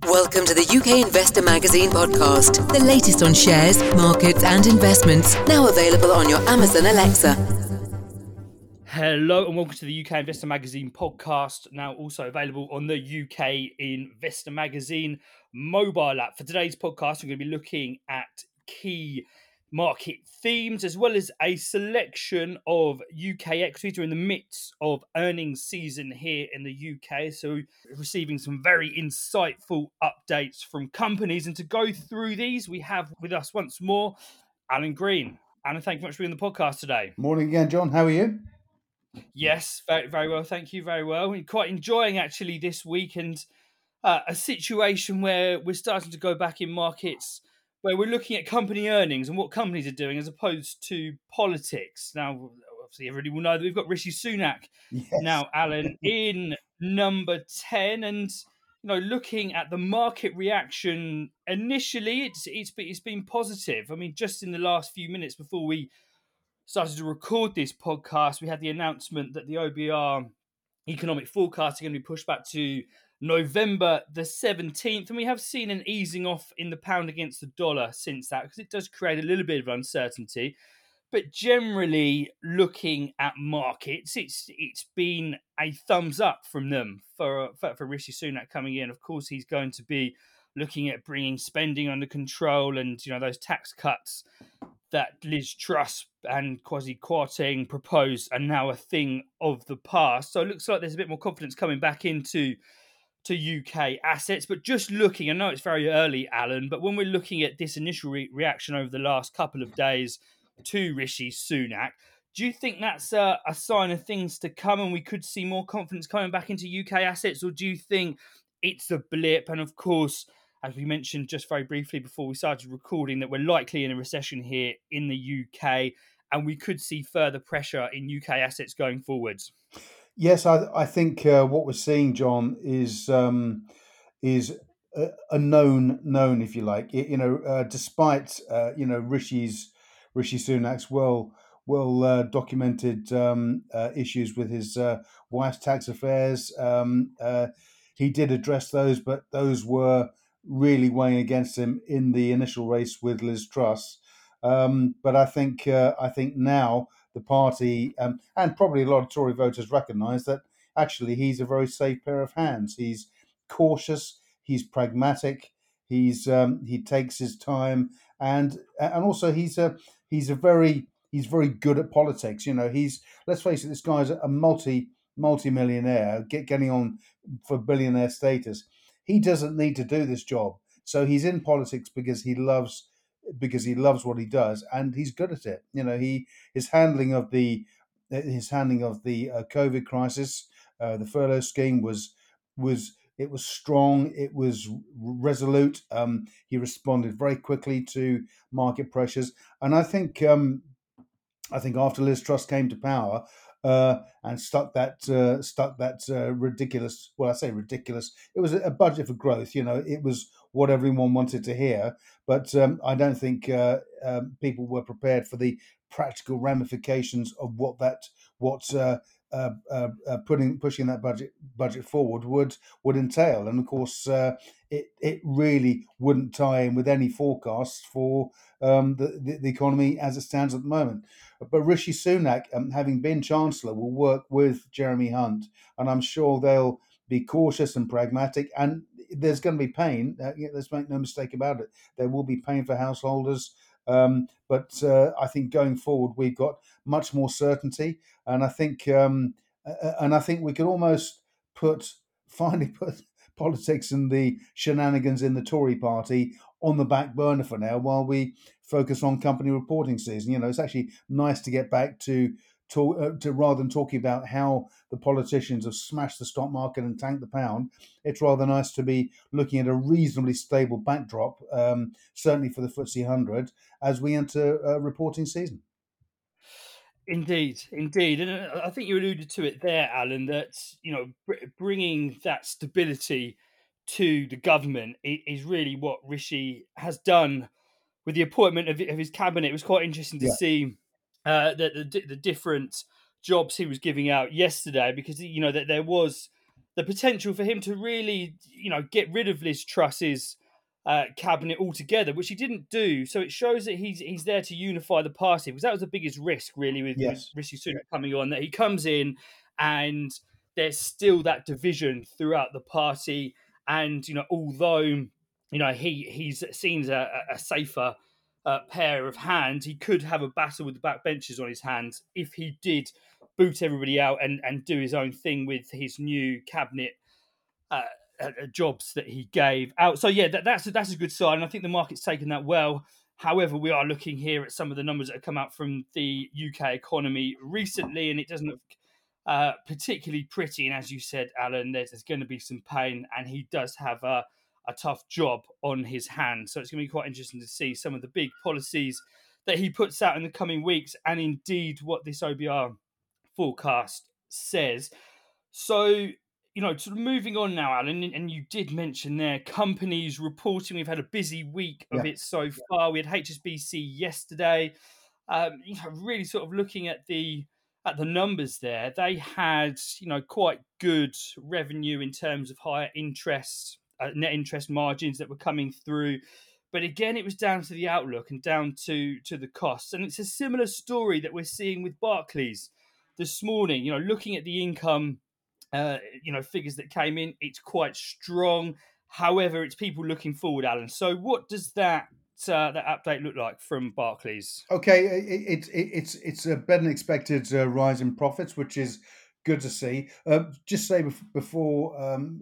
Welcome to the UK Investor Magazine podcast, the latest on shares, markets and investments, now available on your Amazon Alexa. Hello and welcome to the UK Investor Magazine podcast, now also available on the UK Investor Magazine mobile app. For today's podcast, we're going to be looking at key market themes as well as a selection of UK equities. We're in the midst of earnings season here in the UK, so receiving some very insightful updates from companies. And to go through these, we have with us once more Alan Green. Alan, thank you very much for being on the podcast today. Morning again, John. How are you? Yes, very, very well. Thank you. Very well. We're quite enjoying actually this weekend a situation where we're starting to go back in markets where we're looking at company earnings and what companies are doing as opposed to politics. Now, obviously, everybody will know that we've got Rishi Sunak Yes. now, Alan, in number 10. And, looking at the market reaction, initially, it's been positive. I mean, just in the last few minutes before we started to record this podcast, we had the announcement that the OBR economic forecasts are going to be pushed back to November the 17th. And we have seen an easing off in the pound against the dollar since that, because it does create a little bit of uncertainty. But generally, looking at markets, it's been a thumbs up from them for Rishi Sunak coming in. Of course, he's going to be looking at bringing spending under control, and those tax cuts that Liz Truss and Kwasi Kwarteng proposed are now a thing of the past. So it looks like there's a bit more confidence coming back into UK assets. But just looking, I know it's very early, Alan, but when we're looking at this initial reaction over the last couple of days to Rishi Sunak, do you think that's a sign of things to come and we could see more confidence coming back into UK assets? Or do you think it's a blip? And of course, as we mentioned just very briefly before we started recording, that we're likely in a recession here in the UK and we could see further pressure in UK assets going forwards. Yes, I think what we're seeing, John, is a known, if you like. Despite Rishi Sunak's well documented issues with his wife's tax affairs, he did address those, but those were really weighing against him in the initial race with Liz Truss. But I think now the party and probably a lot of Tory voters recognise that actually he's a very safe pair of hands. He's cautious, he's pragmatic, he takes his time, and also he's very good at politics. Let's face it, this guy's a multi-millionaire getting on for billionaire status. He doesn't need to do this job, so he's in politics because he loves what he does, and he's good at it. His handling of the COVID crisis, the furlough scheme was strong. It was resolute. He responded very quickly to market pressures, and I think after Liz Truss came to power and stuck that ridiculous. Well, I say ridiculous. It was a budget for growth. It was what everyone wanted to hear, but I don't think people were prepared for the practical ramifications of what pushing that budget forward would entail. And of course, it really wouldn't tie in with any forecasts for the economy as it stands at the moment. But Rishi Sunak, having been Chancellor, will work with Jeremy Hunt, and I'm sure they'll be cautious and pragmatic. And there's going to be pain. Let's make no mistake about it. There will be pain for householders. But I think going forward, we've got much more certainty, and I think we could almost finally put politics and the shenanigans in the Tory party on the back burner for now, while we focus on company reporting season. It's actually nice to get back to rather than talking about how the politicians have smashed the stock market and tanked the pound. It's rather nice to be looking at a reasonably stable backdrop, certainly for the FTSE 100, as we enter reporting season. Indeed. And I think you alluded to it there, Alan, that, bringing that stability to the government is really what Rishi has done with the appointment of his cabinet. It was quite interesting to see the different jobs he was giving out yesterday, because, that there was the potential for him to really, get rid of Liz Truss's cabinet altogether, which he didn't do. So it shows that he's there to unify the party, because that was the biggest risk, really, with Yes. Rishi Sunak coming on, that he comes in and there's still that division throughout the party. And although he's seen as a safer pair of hands, he could have a battle with the backbenchers on his hands if he did boot everybody out and do his own thing with his new cabinet jobs that he gave out. So yeah, that's a good sign. I think the market's taken that well. However, we are looking here at some of the numbers that have come out from the UK economy recently, and it doesn't look particularly pretty. And as you said, Alan, there's going to be some pain, and he does have a tough job on his hands. So it's going to be quite interesting to see some of the big policies that he puts out in the coming weeks, and indeed what this OBR forecast says. So, sort of moving on now, Alan, and you did mention there companies reporting. We've had a busy week of it so far. We had HSBC yesterday. Really sort of looking at the numbers there, they had quite good revenue in terms of higher interest, net interest margins that were coming through. But again, it was down to the outlook and down to the costs. And it's a similar story that we're seeing with Barclays this morning. Looking at the income, figures that came in, it's quite strong. However, it's people looking forward, Alan. So what does that update look like from Barclays? Okay, it's a better than expected rise in profits, which is good to see. Just say before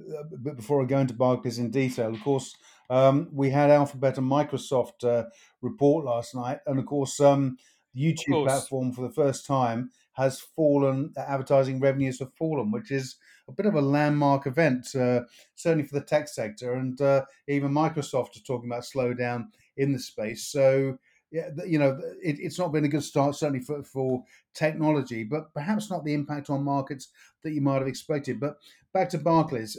I go into Barclays in detail, of course, we had Alphabet and Microsoft report last night, and of course, the YouTube platform for the first time has fallen. Advertising revenues have fallen, which is a bit of a landmark event, certainly for the tech sector. And even Microsoft is talking about slowdown in the space. So, yeah, it's not been a good start, certainly for technology, but perhaps not the impact on markets that you might have expected. But back to Barclays.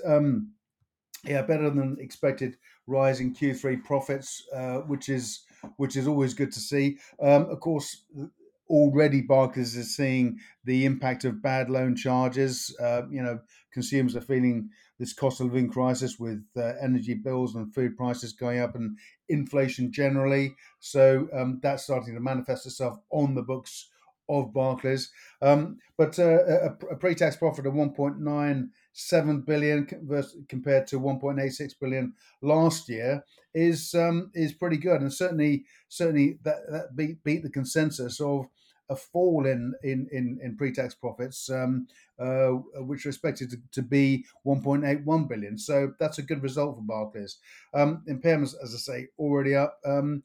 Better than expected rise in Q3 profits, which is always good to see. Of course, already Barclays is seeing the impact of bad loan charges. Consumers are feeling this cost of living crisis with energy bills and food prices going up and inflation generally. So that's starting to manifest itself on the books of Barclays. But a pre-tax profit of 1.97 billion compared to 1.86 billion last year is pretty good, and certainly that beat the consensus of a fall in pre-tax profits, which are expected to be 1.81 billion. So that's a good result for Barclays. Impairments, as I say, already up,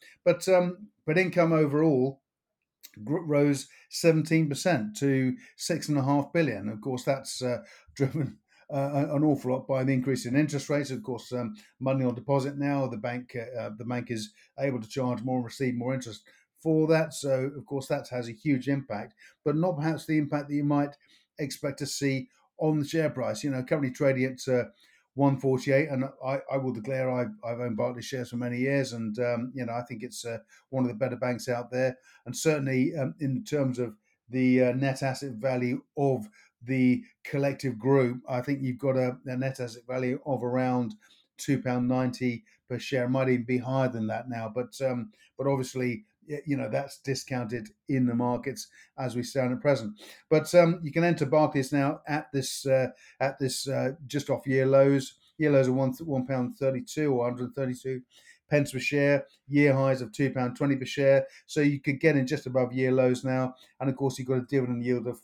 but income overall rose 17% to 6.5 billion. Of course, that's driven an awful lot by the increase in interest rates. Of course, money on deposit now, the bank is able to charge more and receive more interest for that. So, of course, that has a huge impact, but not perhaps the impact that you might expect to see on the share price. Currently trading at 148, and I will declare I've owned Barclays shares for many years, and I think it's one of the better banks out there, and certainly in terms of the net asset value of the collective group, I think you've got a net asset value of around £2.90 per share. It might even be higher than that now, but obviously that's discounted in the markets as we stand at present. But you can enter Barclays now at this just off year lows. Year lows are £1.32 or 132 pence per share. Year highs of £2.20 per share. So you could get in just above year lows now. And of course, you've got a dividend yield of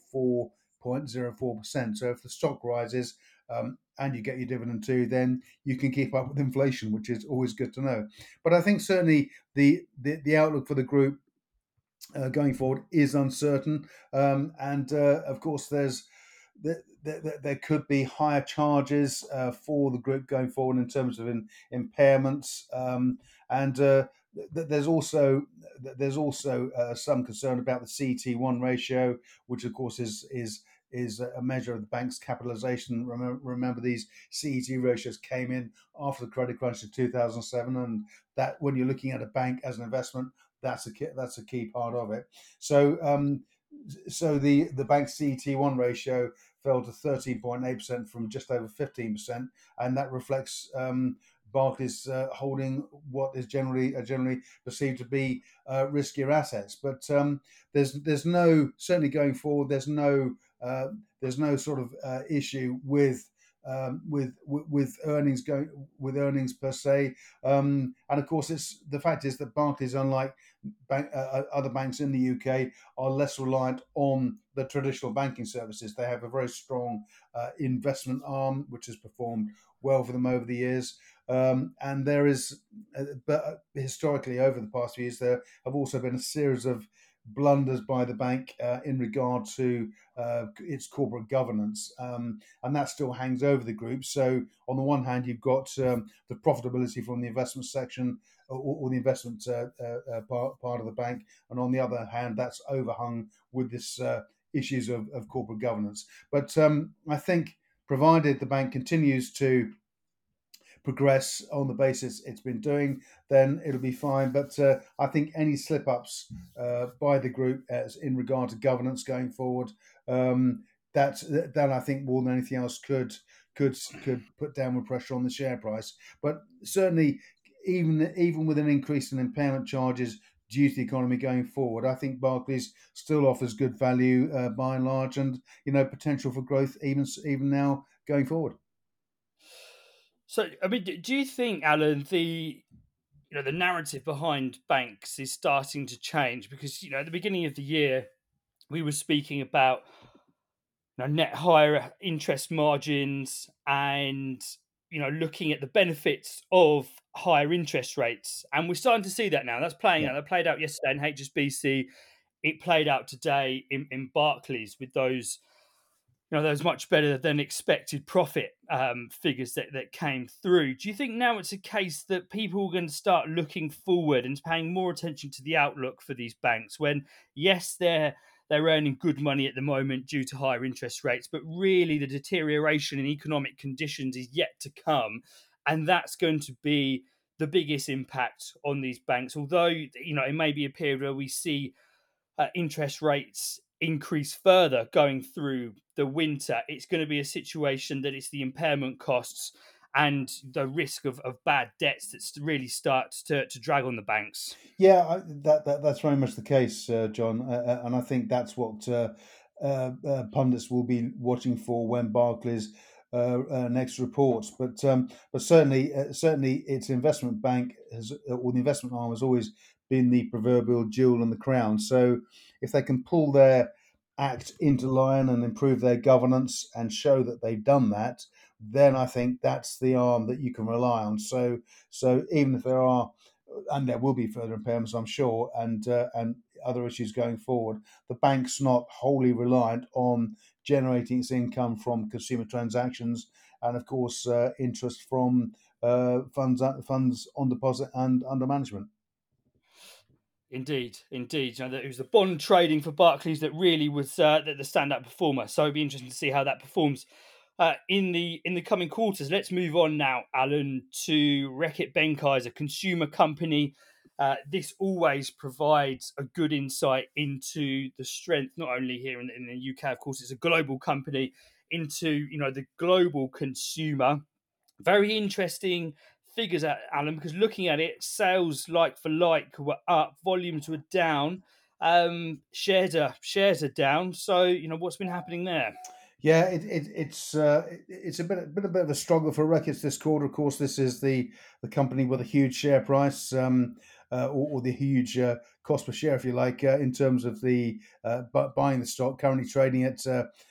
4.04%. So if the stock rises and you get your dividend too, then you can keep up with inflation, which is always good to know. But I think certainly the outlook for the group going forward is uncertain, and of course there could be higher charges for the group going forward in terms of impairments, and there's also some concern about the CET1 ratio, which of course is a measure of the bank's capitalization. Remember, these CET ratios came in after the credit crunch of 2007, and that when you're looking at a bank as an investment, that's a key part of it. So the bank's CET1 ratio fell to 13.8% from just over 15%, and that reflects Barclays holding what is generally perceived to be riskier assets. But there's no, certainly going forward, there's no sort of issue with earnings per se, and of course, it's the fact is that Barclays, unlike other banks in the UK, are less reliant on the traditional banking services. They have a very strong investment arm, which has performed well for them over the years. And there is, but historically, over the past few years, there have also been a series of blunders by the bank in regard to its corporate governance, and that still hangs over the group. So, on the one hand, you've got the profitability from the investment section or the investment part of the bank, and on the other hand, that's overhung with this issues of corporate governance. But I think, provided the bank continues to progress on the basis it's been doing, then it'll be fine. But I think any slip-ups by the group as in regard to governance going forward, that I think more than anything else could put downward pressure on the share price. But certainly, even with an increase in impairment charges due to the economy going forward, I think Barclays still offers good value by and large, and potential for growth even now going forward. So, I mean, do you think, Alan, the narrative behind banks is starting to change? Because at the beginning of the year, we were speaking about net higher interest margins and looking at the benefits of higher interest rates, and we're starting to see that now. That's playing out. That played out yesterday in HSBC. It played out today in Barclays with those those much better than expected profit figures that came through. Do you think now it's a case that people are going to start looking forward and paying more attention to the outlook for these banks when, yes, they're earning good money at the moment due to higher interest rates, but really the deterioration in economic conditions is yet to come, and that's going to be the biggest impact on these banks? Although, it may be a period where we see interest rates increase further going through the winter, it's going to be a situation that it's the impairment costs and the risk of bad debts that really starts to drag on the banks. Yeah, that's very much the case, John, and I think that's what pundits will be watching for when Barclays next reports. But certainly, its investment bank or the investment arm has always been the proverbial jewel in the crown. So if they can pull their act into line and improve their governance and show that they've done that, then I think that's the arm that you can rely on. So even if there are, and there will be further impairments, I'm sure, and other issues going forward, the bank's not wholly reliant on generating its income from consumer transactions and, of course, interest from funds on deposit and under management. Indeed. It was the bond trading for Barclays that really was the standout performer. So it'd be interesting to see how that performs in the coming quarters. Let's move on now, Alan, to Reckitt Benckiser, a consumer company. This always provides a good insight into the strength, not only here in the UK, of course, it's a global company, into the global consumer. Very interesting figures, Alan, because looking at it, sales like for like were up, volumes were down, shares are down. So what's been happening there? Yeah, it's a bit of a struggle for Reckitt this quarter. Of course, this is the company with a huge share price, or the huge cost per share, if you like, in terms of the buying the stock. Currently trading at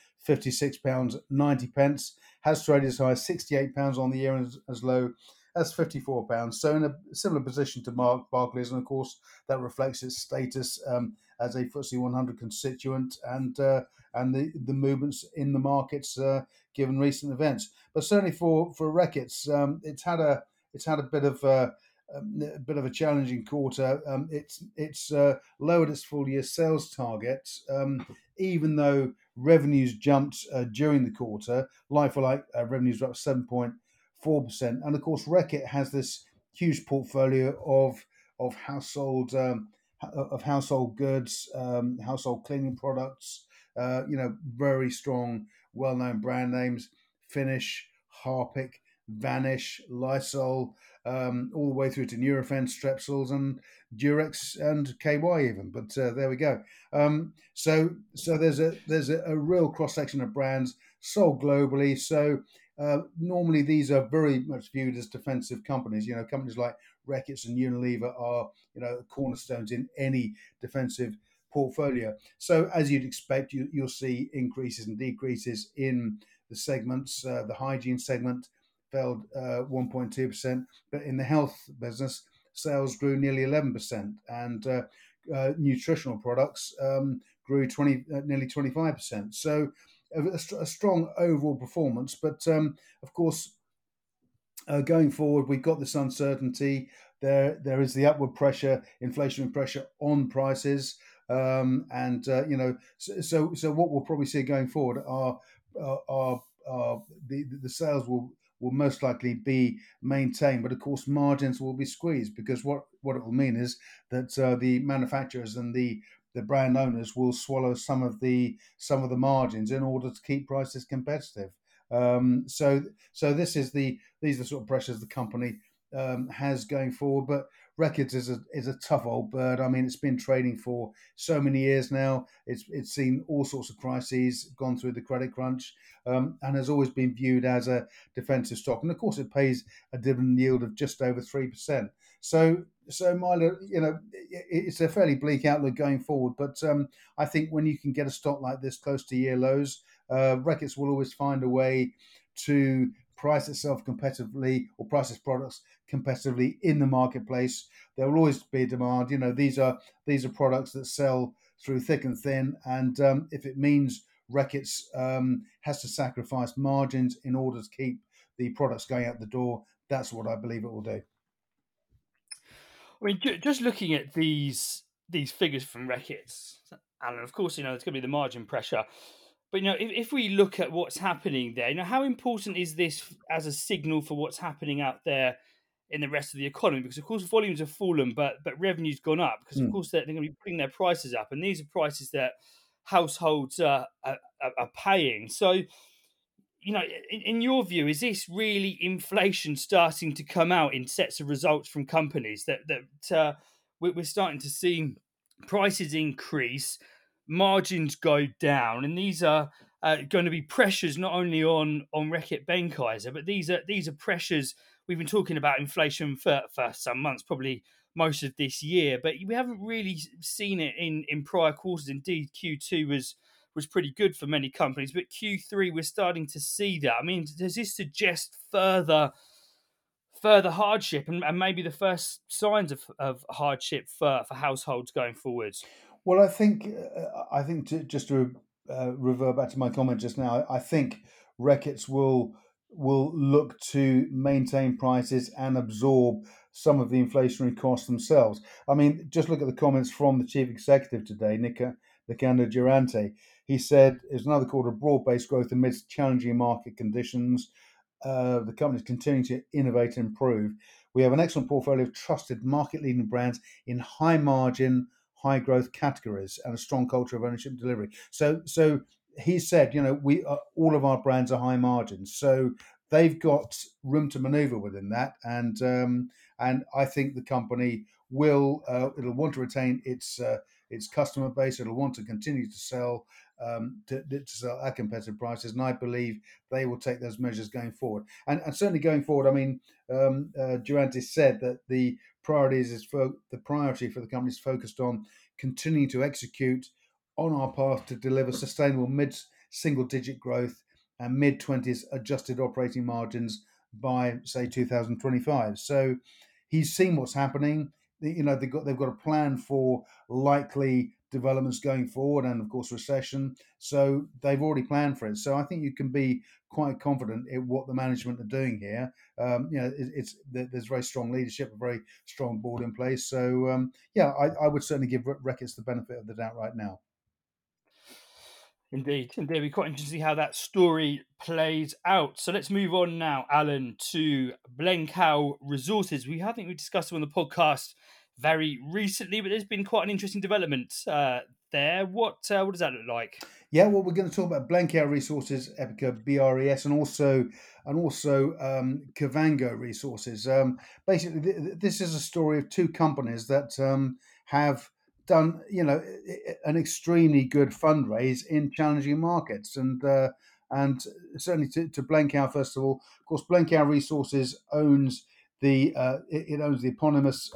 £56.90, has traded as high as £68 on the year and as low as £54. So in a similar position to Barclays, and of course that reflects its status as a FTSE 100 constituent and the movements in the markets given recent events. But certainly for Reckitt, it's had a bit of a challenging quarter. It's lowered its full year sales target, even though revenues jumped during the quarter. Like for like, revenues were up 7.4%. And of course, Reckitt has this huge portfolio of household household goods, household cleaning products. Very strong well-known brand names: Finish, Harpic, Vanish, Lysol, all the way through to Nurofen, Strepsils, and Durex and KY even. But there we go. So there's a real cross section of brands sold globally. So normally these are very much viewed as defensive companies. Companies like Reckitt's and Unilever are cornerstones in any defensive portfolio. So as you'd expect, you'll see increases and decreases in the segments. The hygiene segment fell 1.2%, but in the health business, sales grew nearly 11%, and nutritional products grew nearly 25%. So a strong overall performance. But of course, going forward, we've got this uncertainty. There is the upward pressure, inflationary pressure on prices, and so what we'll probably see going forward are the sales will most likely be maintained, but of course margins will be squeezed, because what it will mean is that the manufacturers and the brand owners will swallow some of the margins in order to keep prices competitive. So these are the sort of pressures the company has going forward. But Reckitt is a tough old bird. I mean, it's been trading for so many years now. It's seen all sorts of crises, gone through the credit crunch, and has always been viewed as a defensive stock. And of course, it pays a dividend yield of just over 3%. So Milo, it's a fairly bleak outlook going forward. But I think when you can get a stock like this close to year lows, Reckitt will always find a way to price itself competitively, or price its products competitively in the marketplace. There will always be demand. These are products that sell through thick and thin, and if it means Reckitt has to sacrifice margins in order to keep the products going out the door, that's what I believe it will do. I mean, just looking at these figures from Reckitt, and of course, there's going to be the margin pressure. But if we look at what's happening there, how important is this as a signal for what's happening out there in the rest of the economy? Because of course volumes have fallen, but revenue's gone up, because of course they're going to be putting their prices up, and these are prices that households are paying. So, in your view, is this really inflation starting to come out in sets of results from companies that we're starting to see prices increase, margins go down, and these are going to be pressures not only on Reckitt Benckiser, but these are pressures. We've been talking about inflation for some months, probably most of this year, but we haven't really seen it in prior quarters. Indeed, Q2 was pretty good for many companies, but Q3 we're starting to see that. I mean, does this suggest further hardship, and maybe the first signs of hardship for households going forwards? Well, I think just to revert back to my comment just now, I think Reckitt will look to maintain prices and absorb some of the inflationary costs themselves. I mean, just look at the comments from the chief executive today, Nicandro Durante. He said it's another quarter of broad-based growth amidst challenging market conditions. The company is continuing to innovate and improve. We have an excellent portfolio of trusted market-leading brands in high-margin, high-growth categories, and a strong culture of ownership and delivery. So he said, we all of our brands are high margins, so they've got room to maneuver within that, and I think the company will it'll want to retain its customer base. It'll want to continue to sell to sell at competitive prices, and I believe they will take those measures going forward. And certainly going forward, I mean, Durante said that the priority for the company is focused on continuing to execute on our path to deliver sustainable mid-single-digit growth and mid-20s adjusted operating margins by, say, 2025. So he's seen what's happening. They've got a plan for likely developments going forward, and of course recession. So they've already planned for it. So I think you can be quite confident in what the management are doing here. There's very strong leadership, a very strong board in place. So I would certainly give Reckitt the benefit of the doubt right now. Indeed. It'll be quite interesting to see how that story plays out. So let's move on now, Alan, to Blencow Resources. I think we discussed them on the podcast very recently, but there's been quite an interesting development there. What does that look like? Yeah, well, we're going to talk about Blanquer Resources, Epica BRES, and also Kavango Resources. Basically, this is a story of two companies that have done, an extremely good fundraise in challenging markets, and certainly to Blanquer first of all. Of course, Blanquer Resources owns it owns the eponymous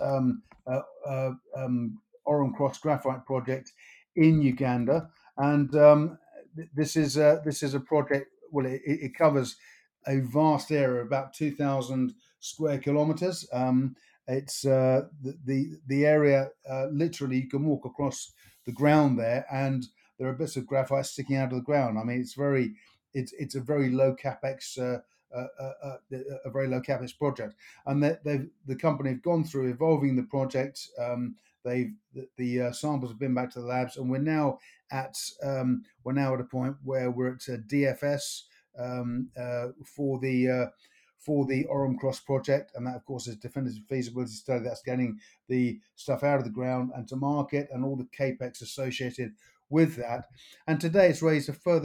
Oran Cross Graphite project in Uganda, and this is a project. Well, it covers a vast area, about 2,000 square kilometers. It's the area. Literally, you can walk across the ground there, and there are bits of graphite sticking out of the ground. I mean, it's a very low capex. A very low capex project, and the company have gone through evolving the project. The samples have been back to the labs, and at we're now at a point where we're at DFS for the Orem Cross project, and that of course is definitive feasibility study. That's getting the stuff out of the ground and to market, and all the capex associated with that. And today it's raised a further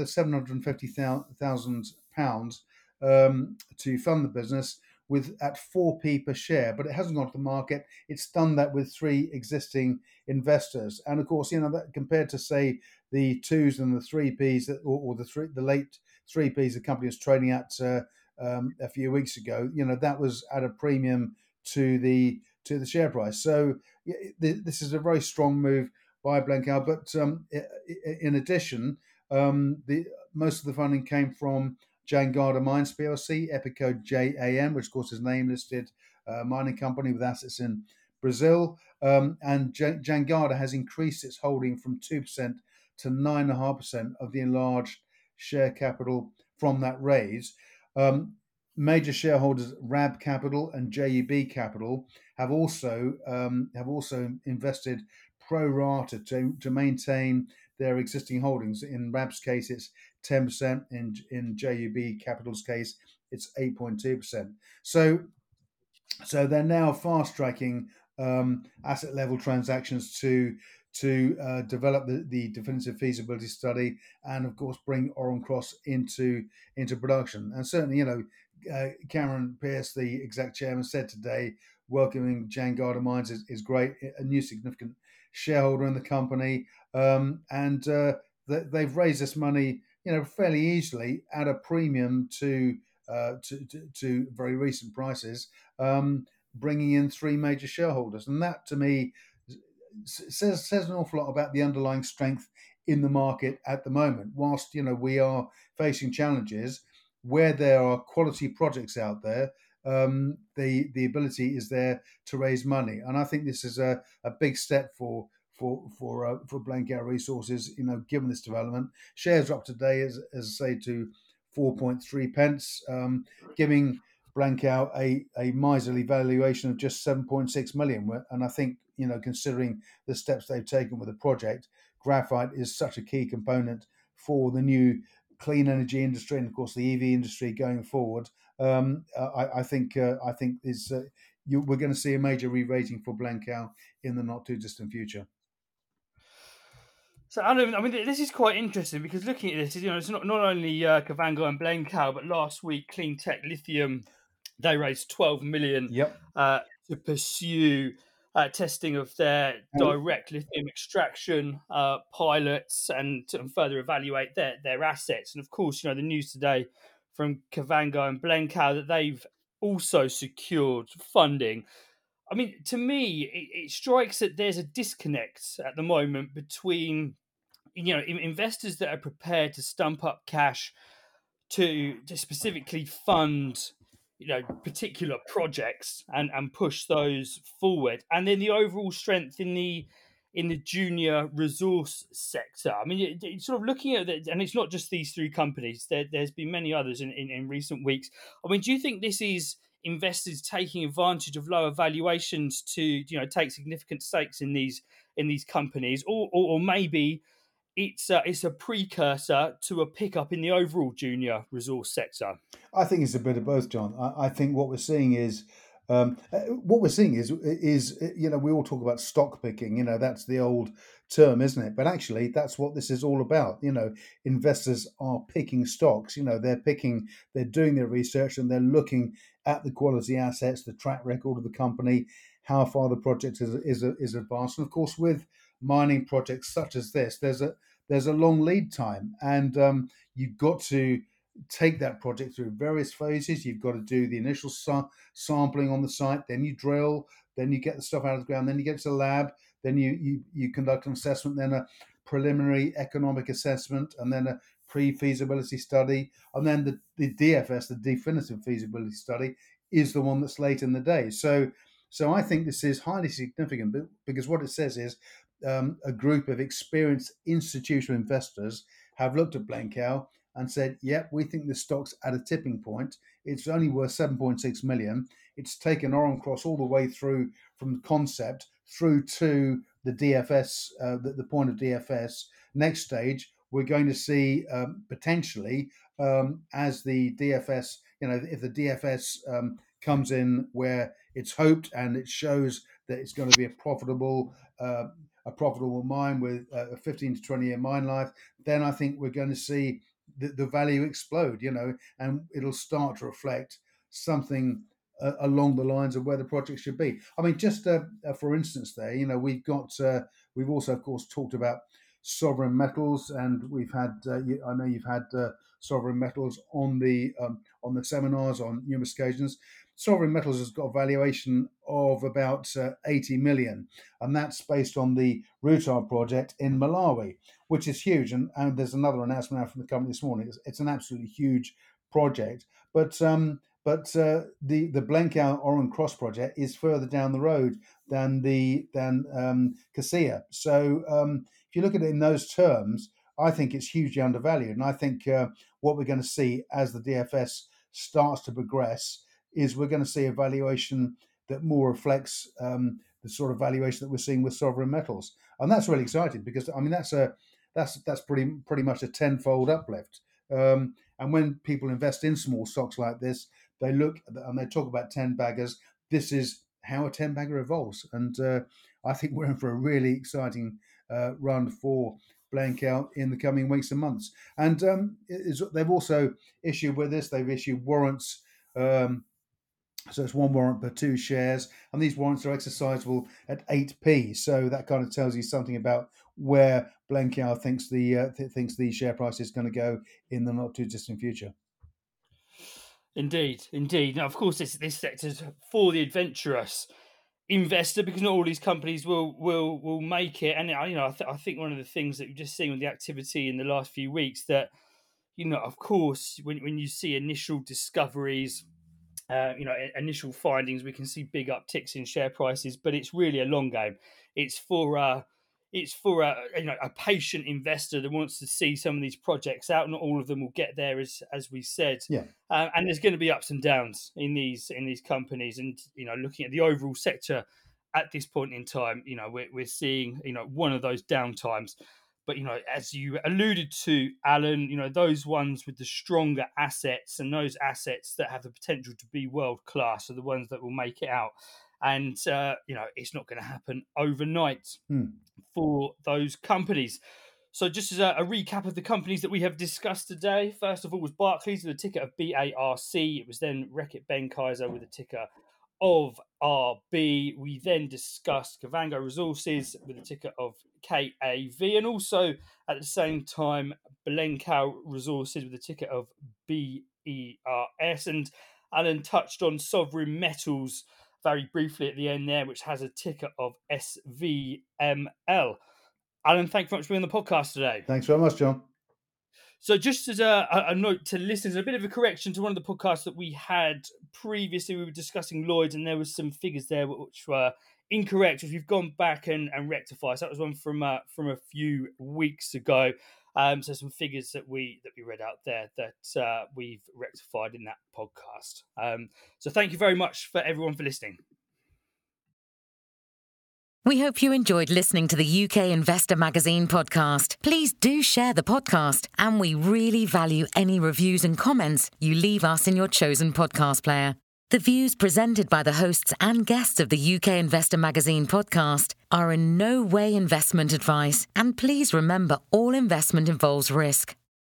£750,000 to fund the business with at 4p per share, but it hasn't gone to the market. It's done that with three existing investors, and of course, that compared to say the twos and the three Ps or the late three Ps the company was trading at a few weeks ago. That was at a premium to the share price. So this is a very strong move by Blanquer. But in addition, most of the funding came from Jangada Mines PLC, Epico JAM, which of course is an AIM-listed mining company with assets in Brazil. And Jangada has increased its holding from 2% to 9.5% of the enlarged share capital from that raise. Major shareholders RAB Capital and JUB Capital have also invested pro rata to maintain their existing holdings. In RAB's case, it's 10%. In JUB Capital's case, it's 8.2%. So they're now fast tracking asset level transactions to develop the definitive feasibility study, and of course bring Orem Cross into production. And certainly, Cameron Pearce, the exec chairman, said today welcoming Jangada Mines is great, a new significant shareholder in the company, and they've raised this money, fairly easily at a premium to very recent prices, bringing in three major shareholders, and that to me says an awful lot about the underlying strength in the market at the moment. Whilst we are facing challenges, where there are quality projects out there, the ability is there to raise money, and I think this is a big step for Blanquer Resources. Given this development, shares are up today, as I say, to 4.3 pence, giving Blanquer a miserly valuation of just 7.6 million. And I think, considering the steps they've taken with the project, graphite is such a key component for the new clean energy industry and of course the EV industry going forward. I think we're going to see a major re-rating for Blanquer in the not too distant future. So this is quite interesting because looking at this, it's not only Kavango and Blanquer, but last week Clean Tech Lithium, they raised 12 million to pursue testing of their direct lithium extraction pilots and to further evaluate their assets. And of course, the news today from Kavango and Blanquer that they've also secured funding. I mean, to me, it strikes that there's a disconnect at the moment between, investors that are prepared to stump up cash to specifically fund, particular projects and push those forward, and then the overall strength in the junior resource sector. I mean, sort of looking at it, and it's not just these three companies. There's been many others in recent weeks. I mean, do you think this is investors taking advantage of lower valuations to take significant stakes in these companies, or maybe it's a precursor to a pickup in the overall junior resource sector? I think it's a bit of both, John. I think what we're seeing is What we're seeing is we all talk about stock picking. That's the old term, isn't it? But actually, that's what this is all about. Investors are picking stocks. They're doing their research, and they're looking at the quality assets, the track record of the company, how far the project is advanced. And of course, with mining projects such as this, there's a long lead time, and you've got to take that project through various phases. You've got to do the initial sampling on the site, then you drill, then you get the stuff out of the ground, then you get to the lab, then you conduct an assessment, then a preliminary economic assessment, and then a pre-feasibility study, and then the DFS, the definitive feasibility study, is the one that's late in the day. So I think this is highly significant, because what it says is a group of experienced institutional investors have looked at Blencowe and said, yep, we think the stock's at a tipping point. It's only worth 7.6 million. It's taken Oran Cross all the way through from concept through to the DFS, the point of DFS. Next stage, we're going to see potentially as the DFS, if the DFS comes in where it's hoped and it shows that it's going to be a profitable mine with a 15 to 20 year mine life, then I think we're going to see the value explode, and it'll start to reflect something along the lines of where the project should be. I mean, just for instance, there, we've also, of course, talked about Sovereign Metals, and we've had, I know you've had Sovereign Metals on the seminars on numerous occasions. Sovereign Metals has got a valuation of about 80 million, and that's based on the Rutile project in Malawi, which is huge. And there's another announcement out from the company this morning. It's an absolutely huge project. But the Blencowe Oran Cross project is further down the road than Cassia. So if you look at it in those terms, I think it's hugely undervalued. And I think what we're going to see as the DFS starts to progress is we're going to see a valuation that more reflects the sort of valuation that we're seeing with Sovereign Metals, and that's really exciting, because I mean that's pretty much a tenfold uplift. And when people invest in small stocks like this, they look and they talk about 10 baggers. This is how a 10 bagger evolves, and I think we're in for a really exciting run for Blencowe in the coming weeks and months. And they've also issued with this, they've issued warrants. So it's one warrant per 2 shares, and these warrants are exercisable at 8p. So that kind of tells you something about where Blencowe thinks the share price is going to go in the not too distant future. Indeed. Now, of course, this sector's for the adventurous investor, because not all these companies will make it. And I think one of the things that we've just seen with the activity in the last few weeks, that of course, when you see initial discoveries, initial findings, we can see big upticks in share prices, but it's really a long game. It's for a patient investor that wants to see some of these projects out. Not all of them will get there, as we said. Yeah. And there's going to be ups and downs in these companies. And looking at the overall sector at this point in time, we're seeing one of those down times. But, as you alluded to, Alan, those ones with the stronger assets and those assets that have the potential to be world-class are the ones that will make it out. And, it's not going to happen overnight for those companies. So just as a recap of the companies that we have discussed today, first of all was Barclays with a ticker of BARC. It was then Reckitt Benckiser with a ticker of RB. We then discussed Kavango Resources with a ticker of KAV, and also at the same time Blencowe Resources with a ticker of BERS. And Alan touched on Sovereign Metals very briefly at the end there, which has a ticker of SVML. Alan, thank you very much for being on the podcast today. Thanks very much, John. So just as a note to listeners, a bit of a correction to one of the podcasts that we had previously. We were discussing Lloyds, and there was some figures there which were incorrect, which we've gone back and rectified. So that was one from a few weeks ago. So some figures that we read out there that we've rectified in that podcast. So thank you very much for everyone for listening. We hope you enjoyed listening to the UK Investor Magazine podcast. Please do share the podcast, and we really value any reviews and comments you leave us in your chosen podcast player. The views presented by the hosts and guests of the UK Investor Magazine podcast are in no way investment advice, and please remember all investment involves risk.